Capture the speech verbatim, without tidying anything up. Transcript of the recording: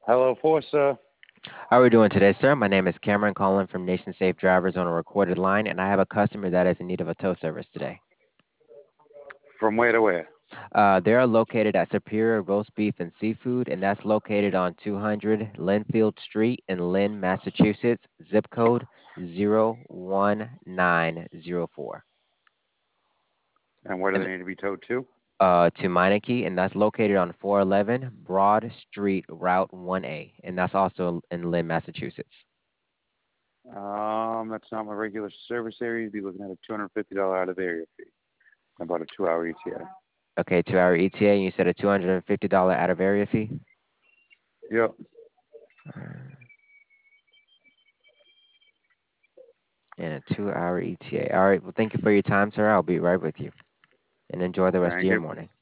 Hello, Forza. How are we doing today, sir? My name is Cameron calling from Nation Safe Drivers on a recorded line, and I have a customer that is in need of a tow service today. From where to where? Uh, they are located at Superior Roast Beef and Seafood, and that's located on two hundred Linfield Street in Lynn, Massachusetts, zip code zero one nine zero four. And where do And they need to be towed to? uh, to Meineke, and that's located on four eleven Broad Street, Route one A, and that's also in Lynn, Massachusetts. Um, that's not my regular service area. You'd be looking at a two hundred fifty dollars out of area fee. About a two-hour E T A. Okay, two hour E T A, and you said a two hundred fifty dollars out of area fee? Yep. Uh, And a two hour E T A. All right. Well, thank you for your time, sir. I'll be right with you. And enjoy the rest of Thank your you. morning.